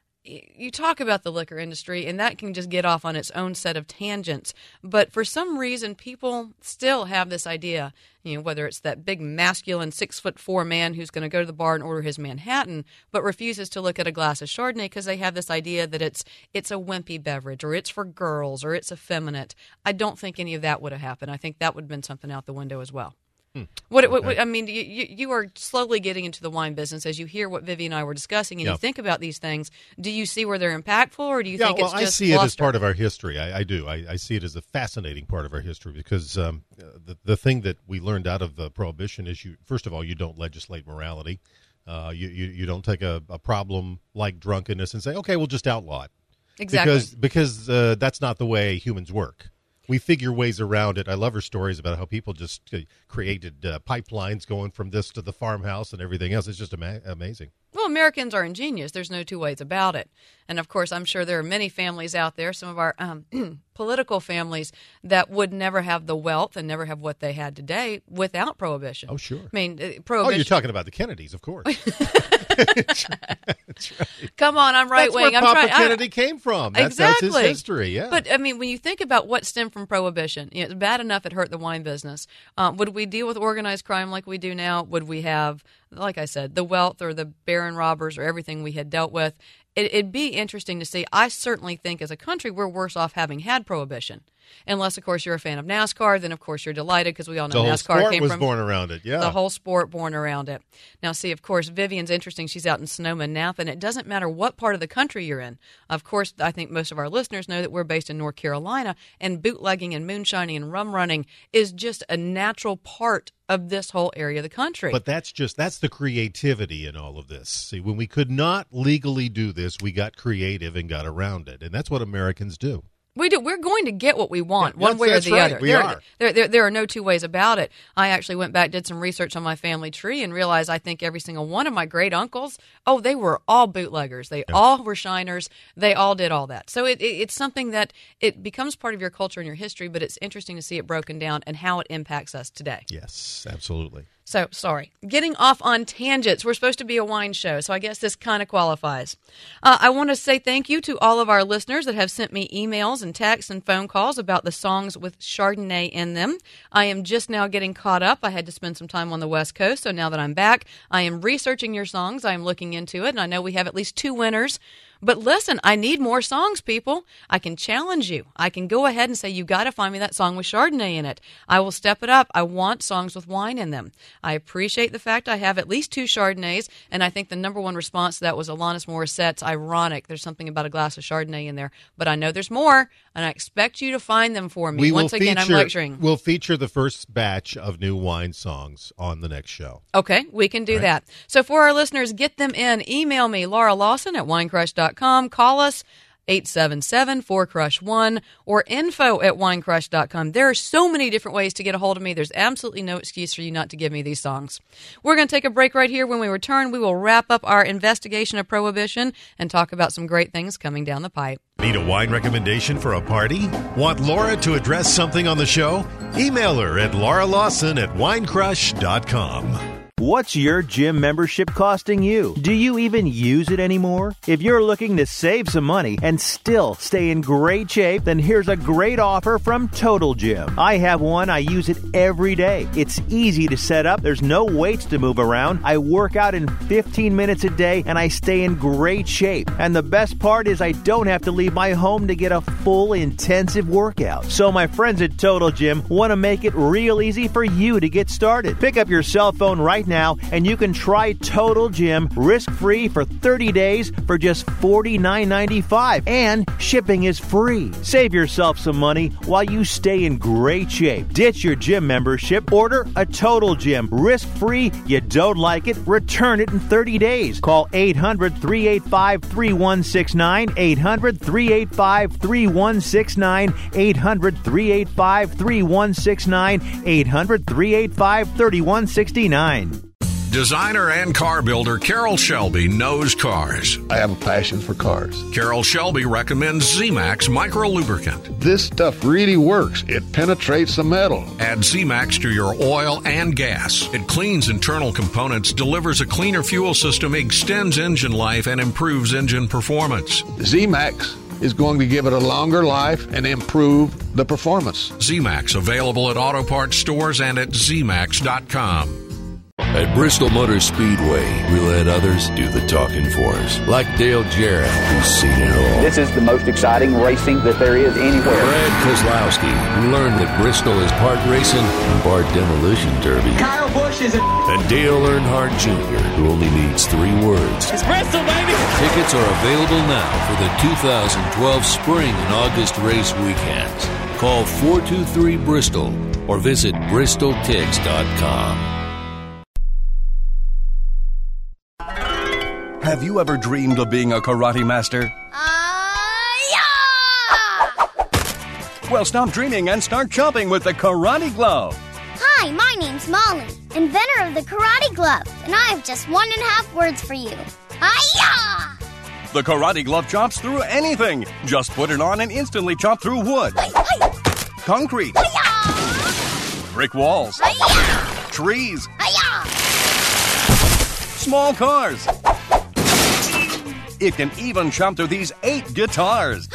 you talk about the liquor industry, and that can just get off on its own set of tangents. But for some reason, people still have this idea, you know, whether it's that big masculine six foot four man who's going to go to the bar and order his Manhattan, but refuses to look at a glass of Chardonnay because they have this idea that it's it's a wimpy beverage, or it's for girls, or it's effeminate. I don't think any of that would have happened. I think that would have been something out the window as well. Hmm. What, okay. what, what I mean, you, you you are slowly getting into the wine business as you hear what Vivi and I were discussing, and yep. you think about these things. Do you see where they're impactful, or do you yeah, think well, it's just I see it luster? as part of our history. I, I do. I, I see it as a fascinating part of our history because um, the the thing that we learned out of the Prohibition is you first of all you don't legislate morality. Uh, you, you you don't take a, a problem like drunkenness and say, okay, we'll just outlaw it. Exactly. Because because uh, that's not the way humans work. We figure ways around it. I love her stories about how people just uh, created uh, pipelines going from this to the farmhouse and everything else. It's just ama- amazing. Well, Americans are ingenious. There's no two ways about it. And, of course, I'm sure there are many families out there, some of our um, political families, that would never have the wealth and never have what they had today without Prohibition. Oh, sure. I mean, uh, Prohibition. Oh, you're talking about the Kennedys, of course. That's right. Come on, I'm right wing. That's where Papa Kennedy I, came from. That's, exactly. that's his history, yeah. But, I mean, when you think about what stemmed from Prohibition, you know, it's bad enough it hurt the wine business. Um, would we deal with organized crime like we do now? Would we have, like I said, the wealth or the Baron robbers or everything we had dealt with? It, it'd be interesting to see. I certainly think as a country we're worse off having had Prohibition. Unless, of course, you're a fan of NASCAR, then, of course, you're delighted because we all know the whole NASCAR sport came was from born around it. Yeah, the whole sport born around it. Now, see, of course, Vivian's interesting. She's out in Sonoma, Napa, and it doesn't matter what part of the country you're in. Of course, I think most of our listeners know that we're based in North Carolina, and bootlegging and moonshining and rum running is just a natural part of this whole area of the country. But that's just, that's the creativity in all of this. See, when we could not legally do this, we got creative and got around it. And that's what Americans do. We do. We're going to get what we want, Yeah, one way or that's the right. other. We there, are. There, there, there are no two ways about it. I actually went back, did some research on my family tree, and realized I think every single one of my great uncles, oh, they were all bootleggers. They Yeah. all were shiners. They all did all that. So it, it, it's something that it becomes part of your culture and your history, but it's interesting to see it broken down and how it impacts us today. Yes, absolutely. So, sorry. Getting off on tangents. We're supposed to be a wine show, so I guess this kind of qualifies. Uh, I want to say thank you to all of our listeners that have sent me emails and texts and phone calls about the songs with Chardonnay in them. I am just now getting caught up. I had to spend some time on the West Coast, so now that I'm back, I am researching your songs. I am looking into it, and I know we have at least two winners. But listen, I need more songs, people. I can challenge you. I can go ahead and say, you got to find me that song with Chardonnay in it. I will step it up. I want songs with wine in them. I appreciate the fact I have at least two Chardonnays, and I think the number one response to that was Alanis Morissette's Ironic. There's something about a glass of Chardonnay in there. But I know there's more, and I expect you to find them for me. We Once will again, feature, I'm lecturing. We'll feature the first batch of new wine songs on the next show. Okay, we can do Right. that. So for our listeners, get them in. Email me, Laura Lawson at winecrush dot com. Call us, eight seven seven, four crush one, or info at winecrush dot com. There are so many different ways to get a hold of me. There's absolutely no excuse for you not to give me these songs. We're going to take a break right here. When we return, we will wrap up our investigation of Prohibition and talk about some great things coming down the pipe. Need a wine recommendation for a party? Want Laura to address something on the show? Email her at laura lawson at winecrush dot com. What's your gym membership costing you? Do you even use it anymore? If you're looking to save some money and still stay in great shape, then here's a great offer from Total Gym. I have one. I use it every day. It's easy to set up. There's no weights to move around. I work out in fifteen minutes a day and I stay in great shape. And the best part is I don't have to leave my home to get a full intensive workout. So my friends at Total Gym want to make it real easy for you to get started. Pick up your cell phone right now and you can try Total Gym risk-free for thirty days for just forty-nine ninety-five, and shipping is free. Save yourself some money while you stay in great shape. Ditch your gym membership, order a Total Gym risk-free. You don't like it, return it in thirty days. Call eight hundred, three eight five, three one six nine, eight hundred, three eight five, three one six nine, eight hundred, three eight five, three one six nine, eight hundred, three eight five, three one six nine. Designer and car builder Carol Shelby knows cars. I have a passion for cars. Carol Shelby recommends Z-Max Micro Lubricant. This stuff really works. It penetrates the metal. Add Z-Max to your oil and gas. It cleans internal components, delivers a cleaner fuel system, extends engine life, and improves engine performance. Z-Max is going to give it a longer life and improve the performance. Z-Max, available at auto parts stores and at z max dot com. At Bristol Motor Speedway, we let others do the talking for us. Like Dale Jarrett, who's seen it all. This is the most exciting racing that there is anywhere. Brad Kozlowski, who learned that Bristol is part racing and part demolition derby. Kyle Busch is a... And Dale Earnhardt Junior, who only needs three words. It's Bristol, baby! Tickets are available now for the two thousand twelve Spring and August race weekends. Call four two three Bristol or visit bristol tigs dot com. Have you ever dreamed of being a karate master? Uh, yeah! Well, stop dreaming and start chopping with the Karate Glove. Hi, my name's Molly, inventor of the Karate Glove, and I have just one and a half words for you. Hi-ya! The Karate Glove chops through anything. Just put it on and instantly chop through wood, Hi-hi! concrete, Hi-ya! brick walls, Hi-ya! trees, Hi-ya! small cars. It can even chop through these eight guitars.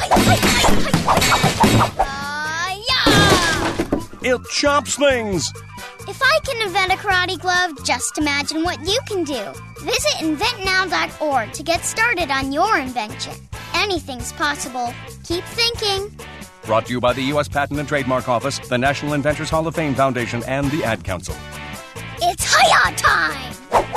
It chops things. If I can invent a karate glove, just imagine what you can do. Visit invent now dot org to get started on your invention. Anything's possible. Keep thinking. Brought to you by the U S Patent and Trademark Office, the National Inventors Hall of Fame Foundation, and the Ad Council. It's Hiya time!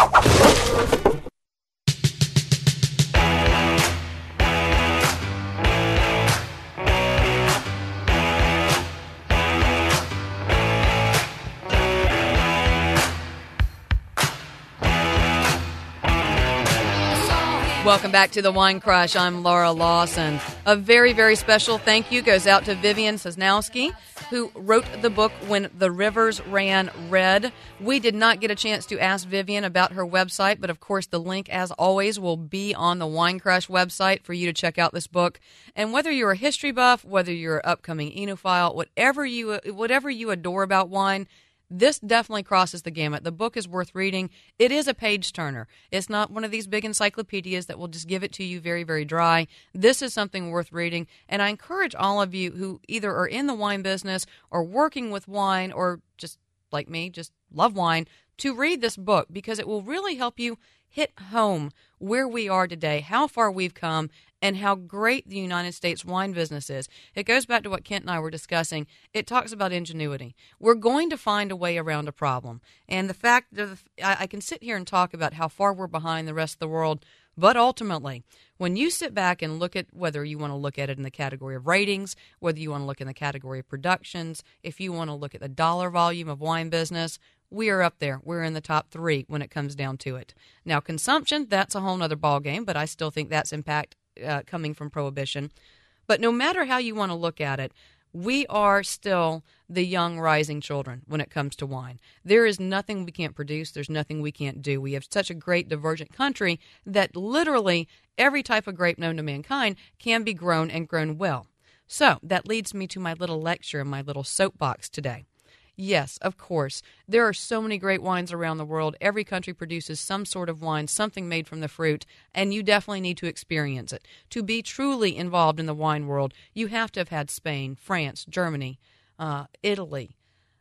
Welcome back to the Wine Crush. I'm Laura Lawson. A very, very special thank you goes out to Vivian Sosnowski, who wrote the book When the Rivers Ran Red. We did not get a chance to ask Vivian about her website, but of course the link, as always, will be on the Wine Crush website for you to check out this book. And whether you're a history buff, whether you're an upcoming enophile, whatever you whatever you adore about wine, this definitely crosses the gamut. The book is worth reading. It is a page-turner. It's not one of these big encyclopedias that will just give it to you very, very dry. This is something worth reading, and I encourage all of you who either are in the wine business or working with wine or just like me, just love wine, to read this book because it will really help you hit home where we are today, how far we've come, and how great the United States wine business is. It goes back to what Kent and I were discussing. It talks about ingenuity. We're going to find a way around a problem. And the fact that I, I can sit here and talk about how far we're behind the rest of the world, but ultimately, when you sit back and look at whether you want to look at it in the category of ratings, whether you want to look in the category of productions, if you want to look at the dollar volume of wine business, we are up there. We're in the top three when it comes down to it. Now, consumption, that's a whole other ballgame, but I still think that's impact uh, coming from Prohibition. But no matter how you want to look at it, we are still the young rising children when it comes to wine. There is nothing we can't produce. There's nothing we can't do. We have such a great divergent country that literally every type of grape known to mankind can be grown and grown well. So that leads me to my little lecture and my little soapbox today. Yes, of course. There are so many great wines around the world. Every country produces some sort of wine, something made from the fruit, and you definitely need to experience it. To be truly involved in the wine world, you have to have had Spain, France, Germany, uh, Italy,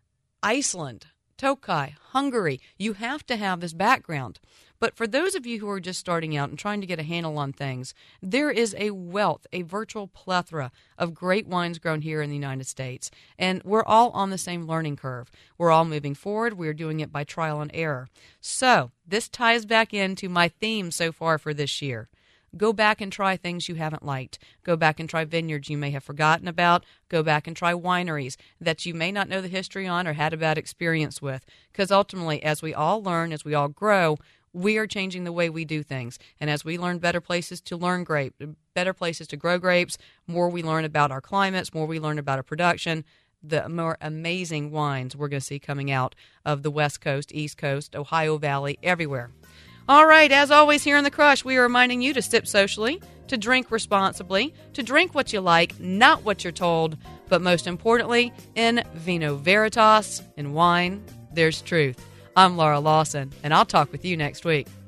Iceland, Tokai, Hungary. You have to have this background. But for those of you who are just starting out and trying to get a handle on things, there is a wealth, a virtual plethora of great wines grown here in the United States. And we're all on the same learning curve. We're all moving forward. We're doing it by trial and error. So this ties back into my theme so far for this year. Go back and try things you haven't liked. Go back and try vineyards you may have forgotten about. Go back and try wineries that you may not know the history on or had a bad experience with. Because ultimately, as we all learn, as we all grow, we are changing the way we do things. And as we learn better places to learn grape, better places to grow grapes, more we learn about our climates, more we learn about our production, the more amazing wines we're going to see coming out of the West Coast, East Coast, Ohio Valley, everywhere. All right, as always here in The Crush, we are reminding you to sip socially, to drink responsibly, to drink what you like, not what you're told, but most importantly, in vino veritas, in wine, there's truth. I'm Laura Lawson, and I'll talk with you next week.